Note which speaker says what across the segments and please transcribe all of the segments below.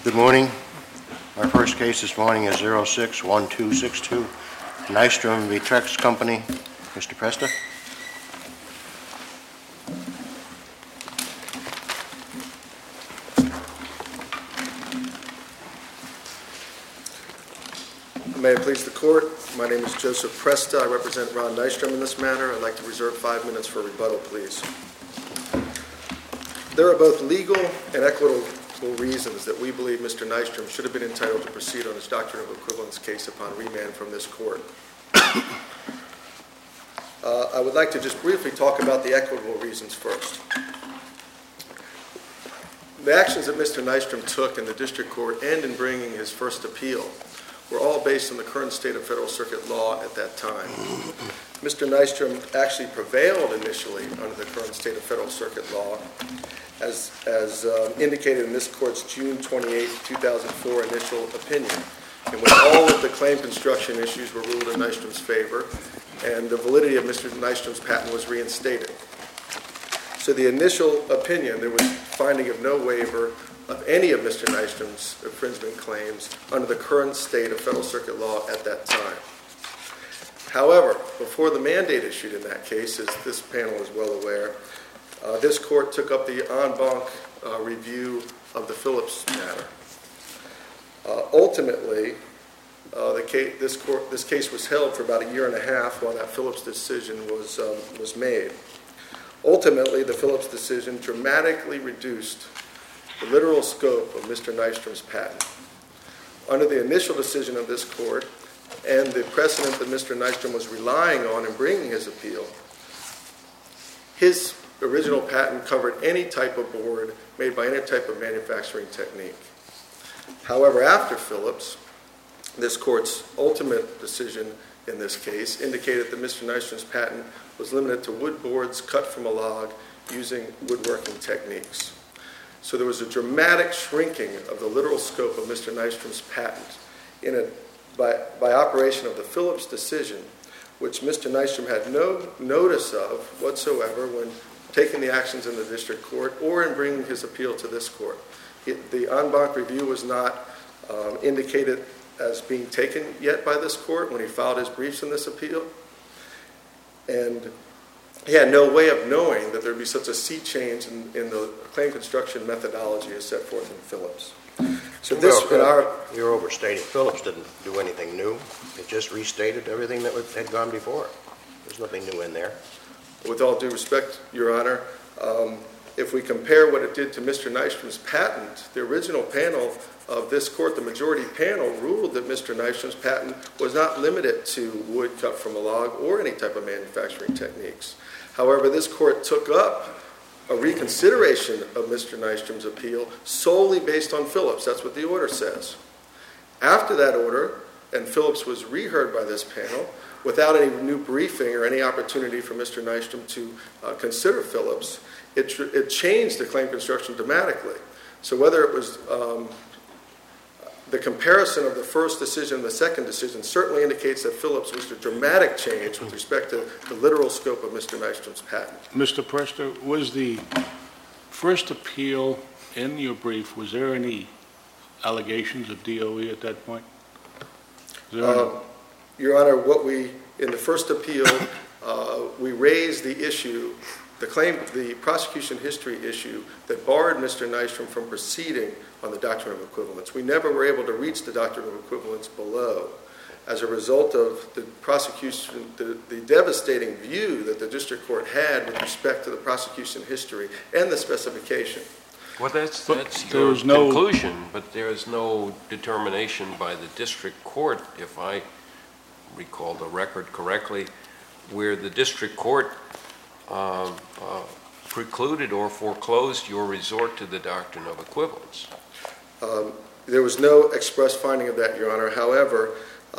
Speaker 1: Good morning. Our first case this morning is 06-1262, Nystrom v. Trex Company. Mr. Presta.
Speaker 2: May it please the Court, my name is Joseph Presta. I represent Ron Nystrom in this matter. I'd like to reserve 5 minutes for rebuttal, please. There are both legal and equitable reasons that we believe Mr. Nystrom should have been entitled to proceed on his doctrine of equivalence case upon remand from this Court. I would like to just briefly talk about the equitable reasons first. The actions that Mr. Nystrom took in the District Court and in bringing his first appeal were all based on the current state of Federal Circuit law at that time. Mr. Nystrom actually prevailed initially under the current state of Federal Circuit law, as indicated in this Court's June 28, 2004 initial opinion, in which all of the claim construction issues were ruled in Nystrom's favor, and the validity of Mr. Nystrom's patent was reinstated. So the initial opinion, there was finding of no waiver of any of Mr. Nystrom's infringement claims under the current state of Federal Circuit law at that time. However, before the mandate issued in that case, as this panel is well aware, this Court took up the en banc review of the Phillips matter. Ultimately, this case was held for about a year and a half while that Phillips decision was made. Ultimately, the Phillips decision dramatically reduced the literal scope of Mr. Nystrom's patent. Under the initial decision of this Court and the precedent that Mr. Nystrom was relying on in bringing his appeal, his original patent covered any type of board made by any type of manufacturing technique. However, after Phillips, this Court's ultimate decision in this case indicated that Mr. Nystrom's patent was limited to wood boards cut from a log using woodworking techniques. So there was a dramatic shrinking of the literal scope of Mr. Nystrom's patent by operation of the Phillips decision, which Mr. Nystrom had no notice of whatsoever when taking the actions in the District Court or in bringing his appeal to this Court. The en banc review was not indicated as being taken yet by this Court when he filed his briefs in this appeal. And he had no way of knowing that there would be such a sea change in the claim construction methodology as set forth in Phillips. So
Speaker 1: You're overstating. Phillips didn't do anything new. It just restated everything that had gone before. There's nothing new in there.
Speaker 2: With all due respect, Your Honor, if we compare what it did to Mr. Nystrom's patent, the original panel of this Court, the majority panel, ruled that Mr. Nystrom's patent was not limited to wood cut from a log or any type of manufacturing techniques. However, this Court took up a reconsideration of Mr. Nystrom's appeal solely based on Phillips. That's what the order says. After that order, and Phillips was reheard by this panel, without any new briefing or any opportunity for Mr. Nystrom to consider Phillips, it changed the claim construction dramatically. So whether it was the comparison of the first decision and the second decision certainly indicates that Phillips was a dramatic change with respect to the literal scope of Mr. Nystrom's patent.
Speaker 3: Mr. Presta, was the first appeal in your brief, was there any allegations of DOE at that point?
Speaker 2: Your Honor, in the first appeal, we raised the issue, the prosecution history issue that barred Mr. Nystrom from proceeding on the doctrine of equivalence. We never were able to reach the doctrine of equivalence below as a result of the prosecution, the devastating view that the District Court had with respect to the prosecution history and the specification.
Speaker 4: Well, that's your conclusion, but there is no determination by the District Court, if I recall the record correctly, where the District Court precluded or foreclosed your resort to the doctrine of equivalence.
Speaker 2: There was no express finding of that, Your Honor. However,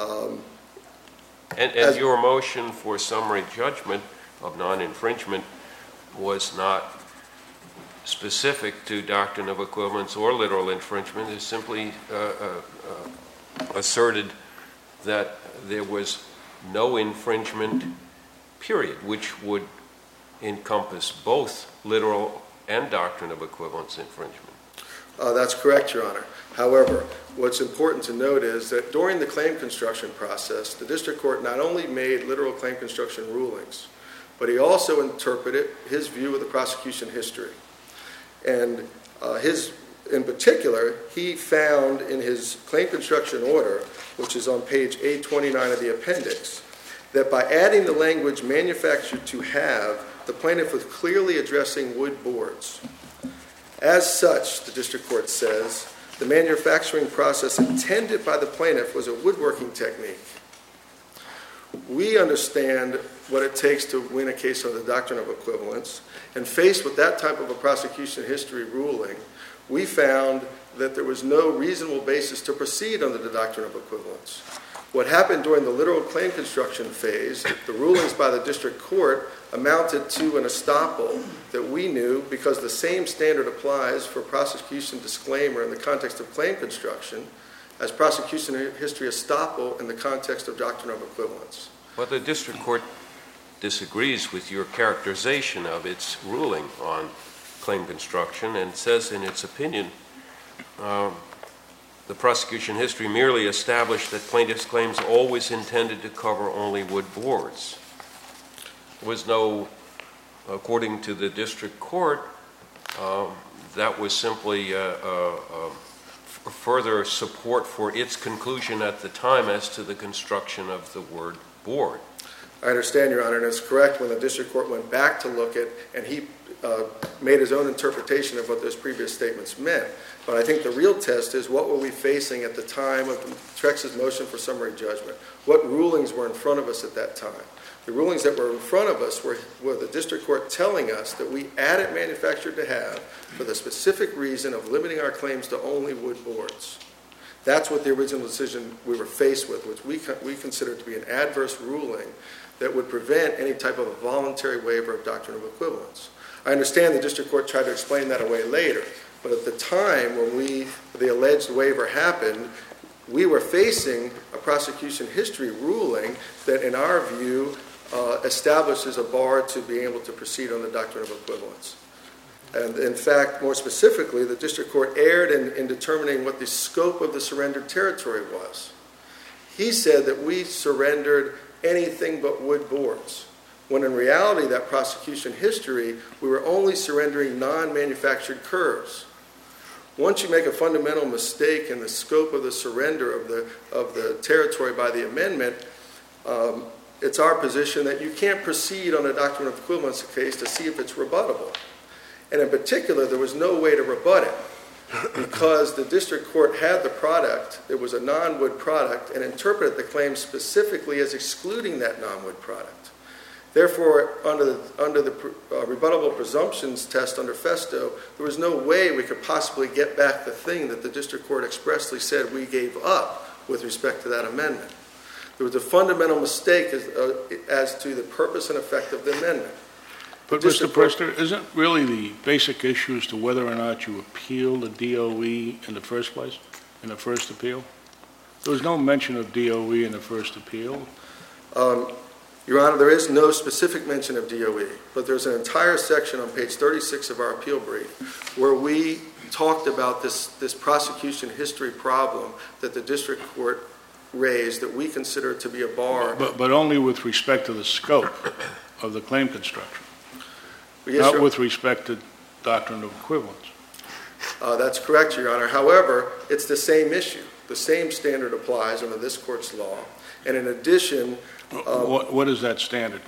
Speaker 4: and your motion for summary judgment of non-infringement was not specific to doctrine of equivalence or literal infringement. It simply asserted that there was no infringement, period, which would encompass both literal and doctrine of equivalence infringement.
Speaker 2: That's correct, Your Honor. However, what's important to note is that during the claim construction process, the district court not only made literal claim construction rulings, but he also interpreted his view of the prosecution history. And in particular, he found in his claim construction order, which is on page 829 of the appendix, that by adding the language manufactured to have, the plaintiff was clearly addressing wood boards. As such, the district court says, the manufacturing process intended by the plaintiff was a woodworking technique. We understand what it takes to win a case on the doctrine of equivalence, and faced with that type of a prosecution history ruling, we found that there was no reasonable basis to proceed under the doctrine of equivalence. What happened during the literal claim construction phase, the rulings by the district court amounted to an estoppel that we knew, because the same standard applies for prosecution disclaimer in the context of claim construction as prosecution history estoppel in the context of doctrine of equivalence.
Speaker 4: But the district court disagrees with your characterization of its ruling on claim construction and says in its opinion, the prosecution history merely established that plaintiff's claims always intended to cover only wood boards. There was no, according to the district court, that was simply further support for its conclusion at the time as to the construction of the word board.
Speaker 2: I understand, Your Honor, and it's correct when the district court went back to look at, and he made his own interpretation of what those previous statements meant. But I think the real test is, what were we facing at the time of Trex's motion for summary judgment? What rulings were in front of us at that time? The rulings that were in front of us were the district court telling us that we added manufactured to have for the specific reason of limiting our claims to only wood boards. That's what the original decision we were faced with, which we considered to be an adverse ruling that would prevent any type of a voluntary waiver of doctrine of equivalence. I understand the district court tried to explain that away later, but at the time when the alleged waiver happened, we were facing a prosecution history ruling that, in our view, establishes a bar to be able to proceed on the doctrine of equivalence. And in fact, more specifically, the district court erred in determining what the scope of the surrendered territory was. He said that we surrendered anything but wood boards, when in reality, that prosecution history, we were only surrendering non-manufactured curves. Once you make a fundamental mistake in the scope of the surrender of the territory by the amendment, it's our position that you can't proceed on a doctrine of equivalence case to see if it's rebuttable. And in particular, there was no way to rebut it, because the district court had the product, it was a non-wood product, and interpreted the claim specifically as excluding that non-wood product. Therefore, under the rebuttable presumptions test under Festo, there was no way we could possibly get back the thing that the district court expressly said we gave up with respect to that amendment. There was a fundamental mistake as to the purpose and effect of the amendment.
Speaker 3: But Mr. Prester, isn't really the basic issue as to whether or not you appeal the DOE in the first place, in the first appeal? There was no mention of DOE in the first appeal.
Speaker 2: Your Honor, there is no specific mention of DOE, but there's an entire section on page 36 of our appeal brief where we talked about this prosecution history problem that the district court raised that we consider to be a bar.
Speaker 3: But only with respect to the scope of the claim construction,
Speaker 2: Yes,
Speaker 3: not with respect to doctrine of equivalence.
Speaker 2: That's correct, Your Honor. However, it's the same issue. The same standard applies under this court's law. And in addition...
Speaker 3: what is that standard?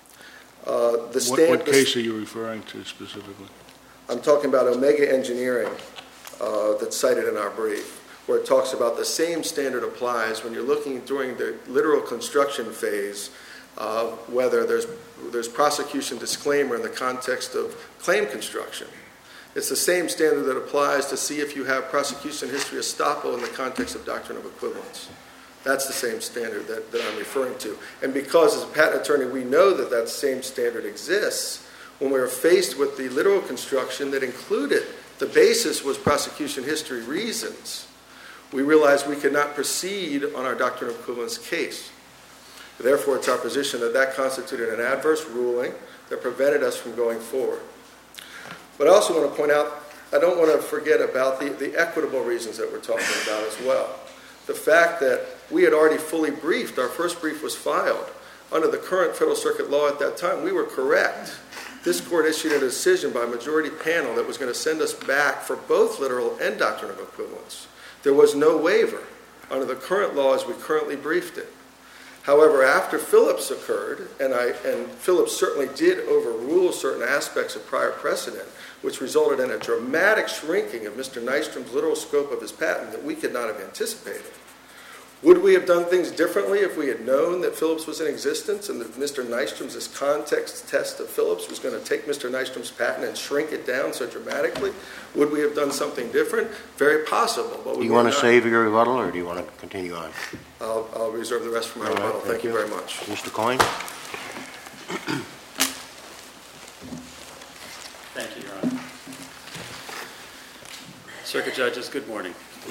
Speaker 3: What case are you referring to specifically?
Speaker 2: I'm talking about Omega Engineering that's cited in our brief, where it talks about the same standard applies when you're looking during the literal construction phase, whether there's prosecution disclaimer in the context of claim construction. It's the same standard that applies to see if you have prosecution history estoppel in the context of doctrine of equivalence. That's the same standard that I'm referring to. And because, as a patent attorney, we know that that same standard exists, when we were faced with the literal construction that included, the basis was prosecution history reasons, we realized we could not proceed on our doctrine of equivalence case. Therefore, it's our position that that constituted an adverse ruling that prevented us from going forward. But I also want to point out I don't want to forget about the equitable reasons that we're talking about as well. The fact that we had already fully briefed, our first brief was filed. Under the current Federal Circuit law at that time, we were correct. This court issued a decision by a majority panel that was going to send us back for both literal and doctrine of equivalence. There was no waiver under the current law as we currently briefed it. However, after Phillips occurred, and Phillips certainly did overrule certain aspects of prior precedent, which resulted in a dramatic shrinking of Mr. Nystrom's literal scope of his patent that we could not have anticipated. Would we have done things differently if we had known that Phillips was in existence and that Mr. Nystrom's context test of Phillips was going to take Mr. Nystrom's patent and shrink it down so dramatically? Would we have done something different? Very possible, but we
Speaker 1: Do you
Speaker 2: would
Speaker 1: want to
Speaker 2: not.
Speaker 1: save your rebuttal, or do you want to continue on?
Speaker 2: I'll reserve the rest for my
Speaker 1: All right,
Speaker 2: rebuttal. Thank you very much.
Speaker 1: Mr. Coyne?
Speaker 5: Thank you, Your Honor. Circuit Judges, good morning.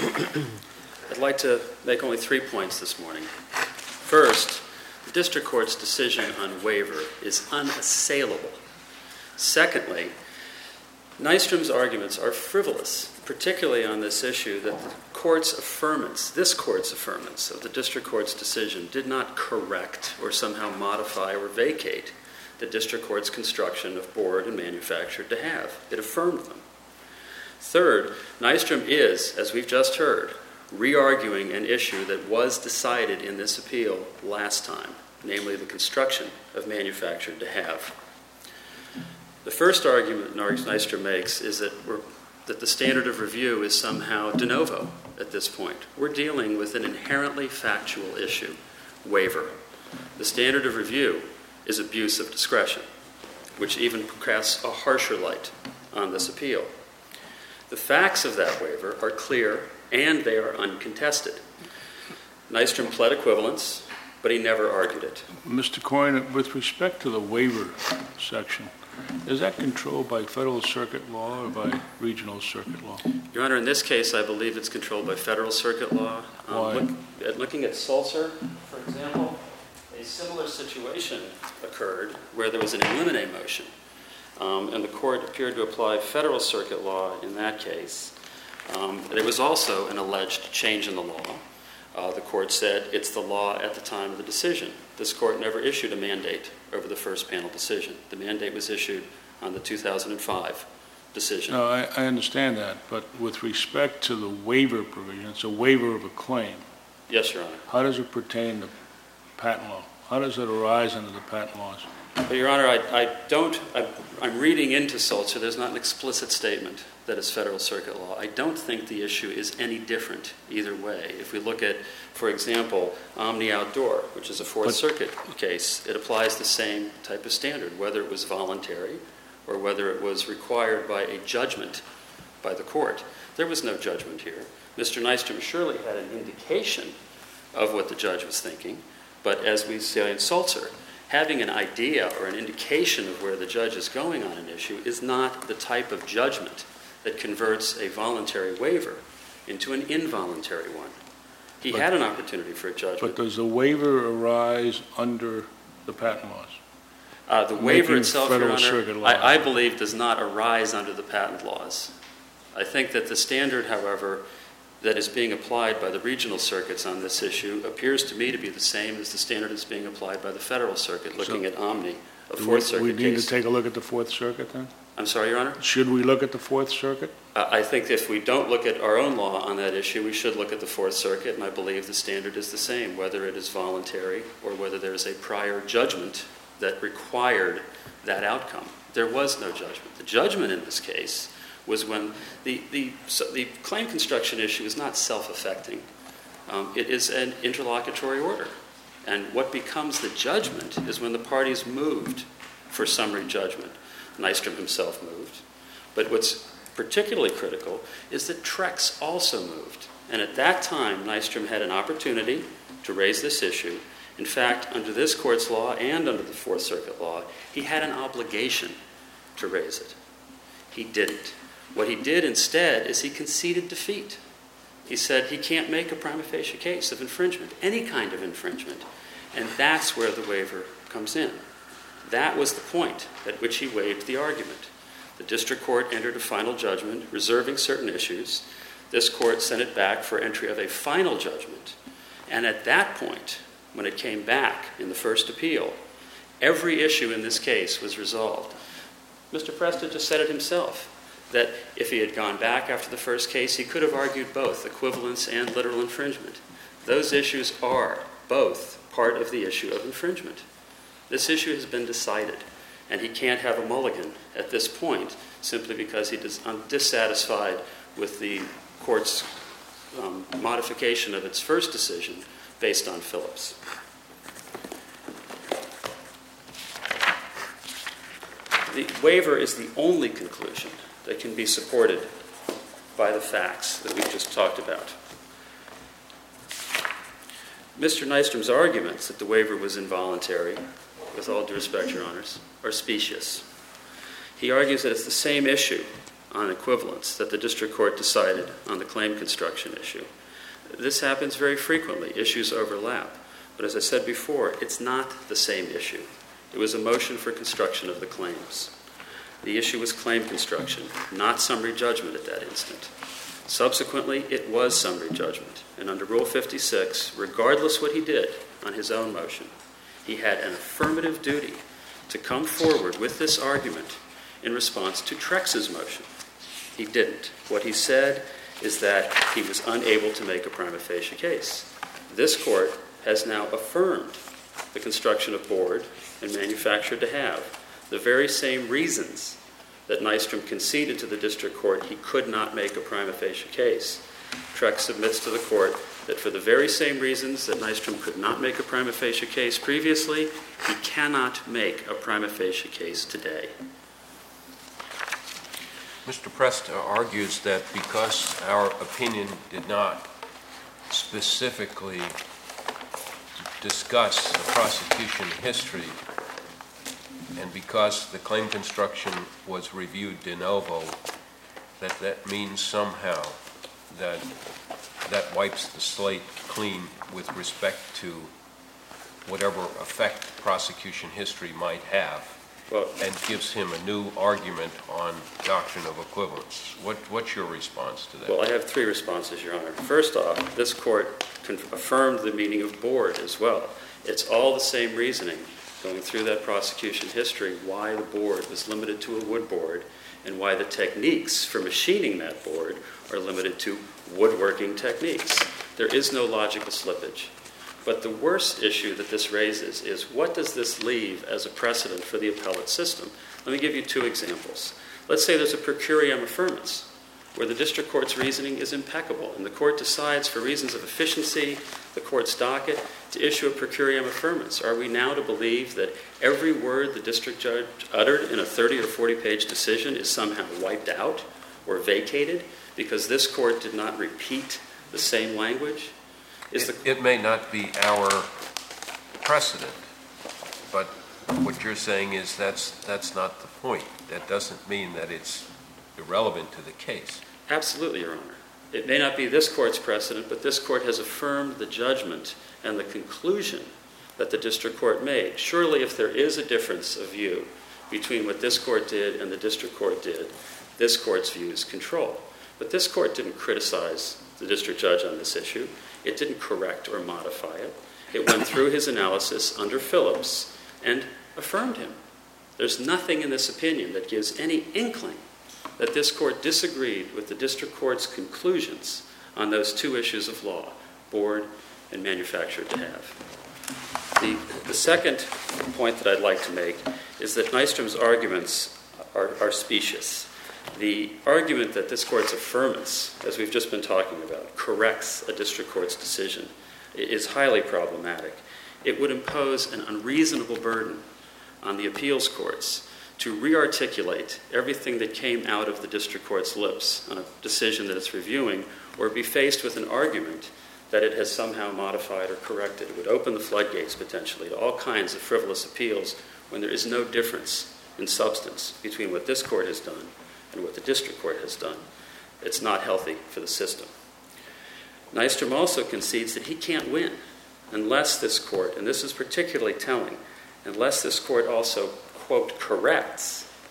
Speaker 5: I'd like to make only 3 points this morning. First, the District Court's decision on waiver is unassailable. Secondly, Nystrom's arguments are frivolous, particularly on this issue that the court's affirmance, this court's affirmance of the District Court's decision did not correct or somehow modify or vacate the District Court's construction of board and manufactured to have. It affirmed them. Third, Nystrom is, as we've just heard, re-arguing an issue that was decided in this appeal last time, namely the construction of manufactured to have. The first argument Nystrom makes is that the standard of review is somehow de novo at this point. We're dealing with an inherently factual issue, waiver. The standard of review is abuse of discretion, which even casts a harsher light on this appeal. The facts of that waiver are clear and they are uncontested. Nystrom pled equivalence, but he never argued it.
Speaker 3: Mr. Coyne, with respect to the waiver section, is that controlled by Federal Circuit law or by Regional Circuit law?
Speaker 5: Your Honor, in this case, I believe it's controlled by Federal Circuit law.
Speaker 3: Why?
Speaker 5: Looking at Sulzer, for example, a similar situation occurred where there was an in limine motion, and the court appeared to apply Federal Circuit law in that case. There was also an alleged change in the law. The court said it's the law at the time of the decision. This court never issued a mandate over the first panel decision. The mandate was issued on the 2005 decision.
Speaker 3: No, I understand that, but with respect to the waiver provision, it's a waiver of a claim.
Speaker 5: Yes, Your Honor.
Speaker 3: How does it pertain to patent law? How does it arise under the patent laws?
Speaker 5: But Your Honor, I'm reading into Sulzer. There's not an explicit statement that it's Federal Circuit law. I don't think the issue is any different either way. If we look at, for example, Omni Outdoor, which is a Fourth Circuit case, it applies the same type of standard, whether it was voluntary or whether it was required by a judgment by the court. There was no judgment here. Mr. Nystrom surely had an indication of what the judge was thinking, but as we say in Sulzer, having an idea or an indication of where the judge is going on an issue is not the type of judgment that converts a voluntary waiver into an involuntary one. He had an opportunity for a judgment.
Speaker 3: But does the waiver arise under the patent laws?
Speaker 5: The waiver
Speaker 3: Making
Speaker 5: itself, Your
Speaker 3: Federal
Speaker 5: Honor,
Speaker 3: Circuit law.
Speaker 5: I believe does not arise under the patent laws. I think that the standard, however, that is being applied by the regional circuits on this issue appears to me to be the same as the standard that's being applied by the Federal Circuit, looking at Omni, a Fourth Circuit
Speaker 3: We need
Speaker 5: case.
Speaker 3: to take a look at the Fourth Circuit then?
Speaker 5: I'm sorry, Your Honor?
Speaker 3: Should we look at the Fourth Circuit?
Speaker 5: I think if we don't look at our own law on that issue, we should look at the Fourth Circuit, and I believe the standard is the same, whether it is voluntary or whether there's a prior judgment that required that outcome. There was no judgment. The judgment in this case was when the claim construction issue is not self-affecting. It is an interlocutory order. And what becomes the judgment is when the parties moved for summary judgment. Nystrom himself moved. But what's particularly critical is that Trex also moved. And at that time, Nystrom had an opportunity to raise this issue. In fact, under this court's law and under the Fourth Circuit law, he had an obligation to raise it. He didn't. What he did instead is he conceded defeat. He said he can't make a prima facie case of infringement, any kind of infringement. And that's where the waiver comes in. That was the point at which he waived the argument. The district court entered a final judgment reserving certain issues. This court sent it back for entry of a final judgment. And at that point, when it came back in the first appeal, every issue in this case was resolved. Mr. Preston just said it himself, that if he had gone back after the first case, he could have argued both equivalence and literal infringement. Those issues are both part of the issue of infringement. This issue has been decided, and he can't have a mulligan at this point simply because he is dissatisfied with the court's modification of its first decision based on Phillips. The waiver is the only conclusion that can be supported by the facts that we've just talked about. Mr. Nystrom's arguments that the waiver was involuntary, with all due respect, Your Honors, are specious. He argues that it's the same issue on equivalence that the district court decided on the claim construction issue. This happens very frequently. Issues overlap. But as I said before, it's not the same issue. It was a motion for construction of the claims. The issue was claim construction, not summary judgment at that instant. Subsequently, it was summary judgment. And under Rule 56, regardless what he did on his own motion, he had an affirmative duty to come forward with this argument in response to Trex's motion. He didn't. What he said is that he was unable to make a prima facie case. This court has now affirmed the construction of board and manufactured to have the very same reasons that Nystrom conceded to the district court he could not make a prima facie case. Trex submits to the court that for the very same reasons that Nystrom could not make a prima facie case previously, he cannot make a prima facie case today.
Speaker 4: Mr. Prest argues that because our opinion did not specifically discuss the prosecution history, and because the claim construction was reviewed de novo, that means somehow that wipes the slate clean with respect to whatever effect prosecution history might have, and gives him a new argument on doctrine of equivalence. What's your response to that?
Speaker 5: Well, I have three responses, Your Honor. First off, this court affirmed the meaning of board as well. It's all the same reasoning going through that prosecution history, why the board was limited to a wood board and why the techniques for machining that board are limited to woodworking techniques. There is no logical slippage. But the worst issue that this raises is what does this leave as a precedent for the appellate system? Let me give you two examples. Let's say there's a per curiam affirmance where the district court's reasoning is impeccable and the court decides for reasons of efficiency, the court's docket, to issue a per curiam affirmance. Are we now to believe that every word the district judge uttered in a 30 or 40-page decision is somehow wiped out or vacated because this court did not repeat the same language?
Speaker 4: It may not be our precedent, but what you're saying is that's not the point. That doesn't mean that it's irrelevant to the case.
Speaker 5: Absolutely, Your Honor. It may not be this court's precedent, but this court has affirmed the judgment and the conclusion that the district court made. Surely, if there is a difference of view between what this court did and the district court did, this court's views control. But this court didn't criticize the district judge on this issue. It didn't correct or modify it. It went through his analysis under Phillips and affirmed him. There's nothing in this opinion that gives any inkling that this court disagreed with the district court's conclusions on those two issues of law, board and manufactured to have. The second point that I'd like to make is that Nystrom's arguments are specious. The argument that this court's affirmance, as we've just been talking about, corrects a district court's decision is highly problematic. It would impose an unreasonable burden on the appeals courts to re-articulate everything that came out of the district court's lips on a decision that it's reviewing, or be faced with an argument that it has somehow modified or corrected. It would open the floodgates, potentially, to all kinds of frivolous appeals when there is no difference in substance between what this court has done and what the district court has done. It's not healthy for the system. Nystrom also concedes that he can't win unless this court, and this is particularly telling, unless this court also, quote, corrects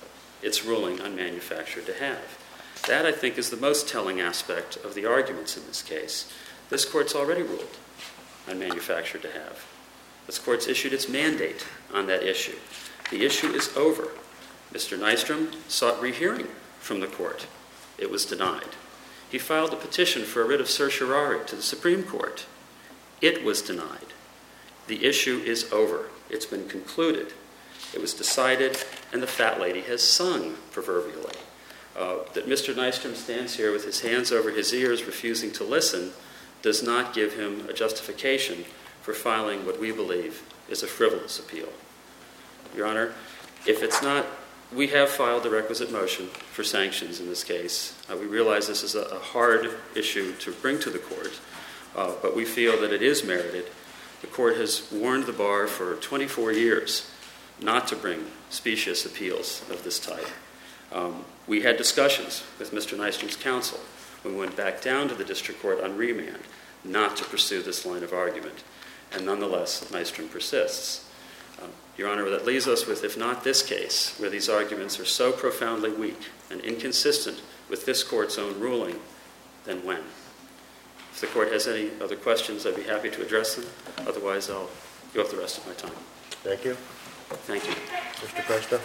Speaker 5: its ruling on manufactured to have. That, I think, is the most telling aspect of the arguments in this case. This court's already ruled on manufactured to have. This court's issued its mandate on that issue. The issue is over. Mr. Nystrom sought rehearing from the court. It was denied. He filed a petition for a writ of certiorari to the Supreme Court. It was denied. The issue is over. It's been concluded. It was decided, and the fat lady has sung, proverbially. That Mr. Nystrom stands here with his hands over his ears, refusing to listen, does not give him a justification for filing what we believe is a frivolous appeal. Your Honor, if it's not, we have filed the requisite motion for sanctions in this case. We realize this is a hard issue to bring to the court, but we feel that it is merited. The court has warned the bar for 24 years not to bring specious appeals of this type. We had discussions with Mr. Nystrom's counsel when we went back down to the district court on remand not to pursue this line of argument. And nonetheless, Nystrom persists. Your Honor, that leaves us with, if not this case, where these arguments are so profoundly weak and inconsistent with this court's own ruling, then when? If the court has any other questions, I'd be happy to address them. Otherwise, I'll give up the rest of my time.
Speaker 1: Thank you.
Speaker 5: Thank you.
Speaker 1: Mr. Presta?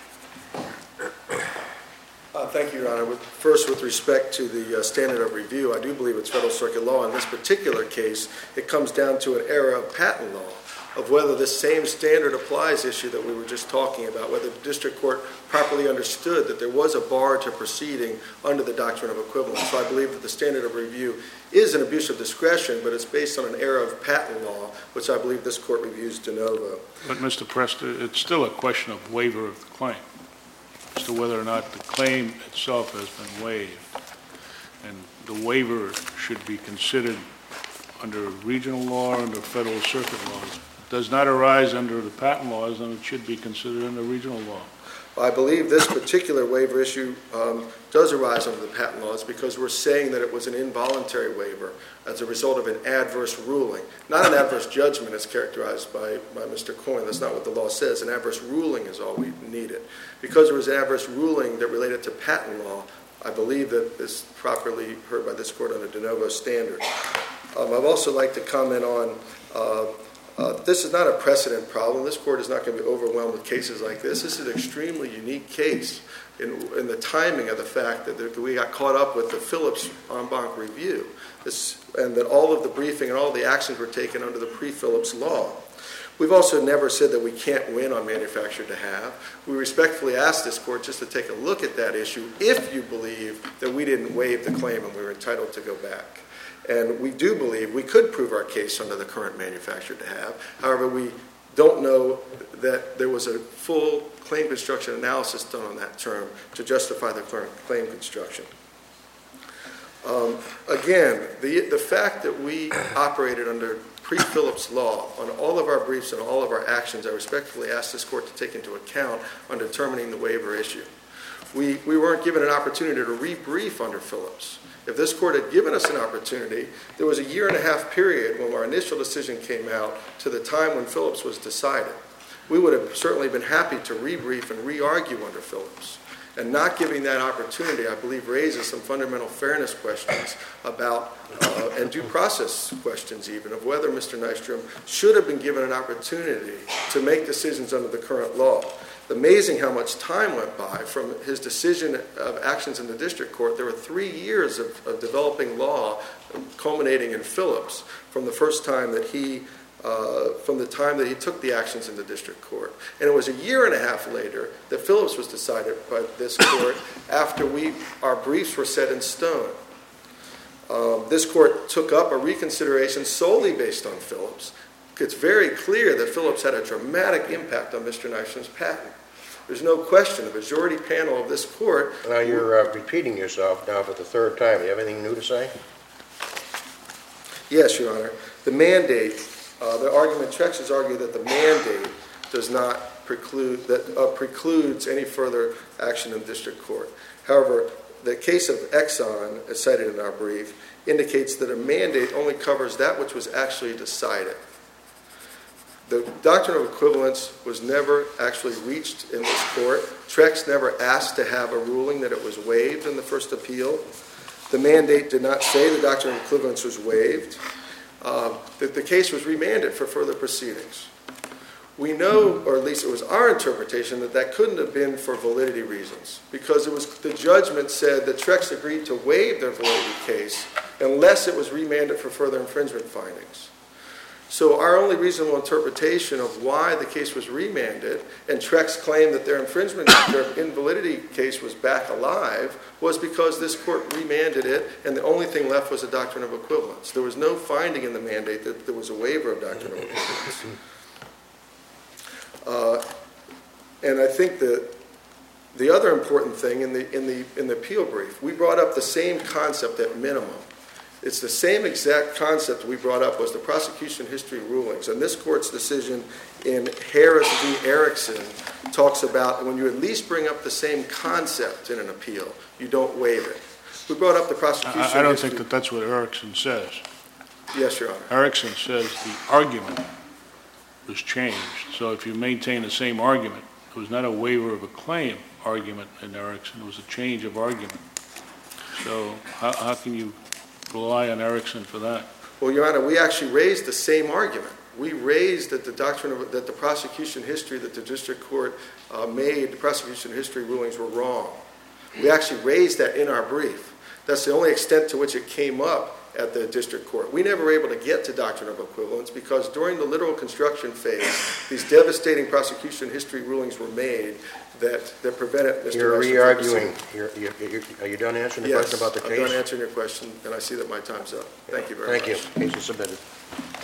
Speaker 2: Thank you, Your Honor. First, with respect to the standard of review, I do believe it's Federal Circuit law. In this particular case, it comes down to an error of patent law, of whether this same standard applies issue that we were just talking about, whether the district court properly understood that there was a bar to proceeding under the doctrine of equivalence. So I believe that the standard of review is an abuse of discretion, but it's based on an error of patent law, which I believe this court reviews de novo.
Speaker 3: But, Mr. Presta, it's still a question of waiver of the claim as to whether or not the claim itself has been waived. And the waiver should be considered under regional law, under federal circuit laws. It does not arise under the patent laws, and it should be considered under regional law.
Speaker 2: I believe this particular waiver issue does arise under the patent laws because we're saying that it was an involuntary waiver as a result of an adverse ruling. Not an adverse judgment as characterized by Mr. Coyne. That's not what the law says. An adverse ruling is all we needed. Because there was an adverse ruling that related to patent law, I believe that this is properly heard by this court under de novo standard. I'd also like to comment on this is not a precedent problem. This court is not going to be overwhelmed with cases like this. This is an extremely unique case in the timing of the fact that we got caught up with the Phillips en banc review, and that all of the briefing and all the actions were taken under the pre-Phillips law. We've also never said that we can't win on manufactured to have. We respectfully ask this court just to take a look at that issue if you believe that we didn't waive the claim and we were entitled to go back. And we do believe we could prove our case under the current manufactured to have. However, we don't know that there was a full claim construction analysis done on that term to justify the current claim construction. Again, the fact that we operated under pre-Phillips law on all of our briefs and all of our actions, I respectfully ask this court to take into account on determining the waiver issue. We weren't given an opportunity to rebrief under Phillips. If this court had given us an opportunity, there was a 1.5-year period when our initial decision came out to the time when Phillips was decided. We would have certainly been happy to rebrief and re-argue under Phillips. And not giving that opportunity, I believe, raises some fundamental fairness questions about, and due process questions even, of whether Mr. Nystrom should have been given an opportunity to make decisions under the current law. Amazing how much time went by from his decision of actions in the district court. There were 3 years of developing law culminating in Phillips from the first time that from the time that he took the actions in the district court. And it was a 1.5 years later that Phillips was decided by this court after our briefs were set in stone. This court took up a reconsideration solely based on Phillips. It's very clear that Phillips had a dramatic impact on Mr. Nystrom's patent. There's no question. The majority panel of this court...
Speaker 1: Now you're repeating yourself now for the third time. Do you have anything new to say?
Speaker 2: Yes, Your Honor. The mandate, the argument checks has argued that the mandate does not precludes any further action in district court. However, the case of Exxon, as cited in our brief, indicates that a mandate only covers that which was actually decided. The doctrine of equivalence was never actually reached in this court. Trex never asked to have a ruling that it was waived in the first appeal. The mandate did not say the doctrine of equivalence was waived. That the case was remanded for further proceedings. We know, or at least it was our interpretation, that that couldn't have been for validity reasons, because it was the judgment said that Trex agreed to waive their validity case unless it was remanded for further infringement findings. So our only reasonable interpretation of why the case was remanded and Trex claimed that their invalidity case was back alive was because this court remanded it and the only thing left was a doctrine of equivalence. There was no finding in the mandate that there was a waiver of doctrine of equivalence. And I think that the other important thing in the appeal brief, we brought up the same concept at minimum. It's the same exact concept we brought up was the prosecution history rulings. And this court's decision in Harris v. Erickson talks about when you at least bring up the same concept in an appeal, you don't waive it. We brought up the prosecution history.
Speaker 3: I don't think that that's what Erickson says.
Speaker 2: Yes, Your Honor.
Speaker 3: Erickson says the argument was changed. So if you maintain the same argument, it was not a waiver of a claim argument in Erickson. It was a change of argument. So how can you rely on Erickson for that?
Speaker 2: Well, Your Honor, we actually raised the same argument. We raised that the doctrine of that the prosecution history that the district court made, the prosecution history rulings were wrong. We actually raised that in our brief. That's the only extent to which it came up at the district court. We never were able to get to doctrine of equivalence because during the literal construction phase, these devastating prosecution history rulings were made that prevented Mr.
Speaker 1: You're
Speaker 2: Messer from
Speaker 1: re-arguing. Are you done answering the question about the case?
Speaker 2: Yes, I'm done answering your question, and I see that my time's up. Thank you very much.
Speaker 1: Thank you. Case is submitted.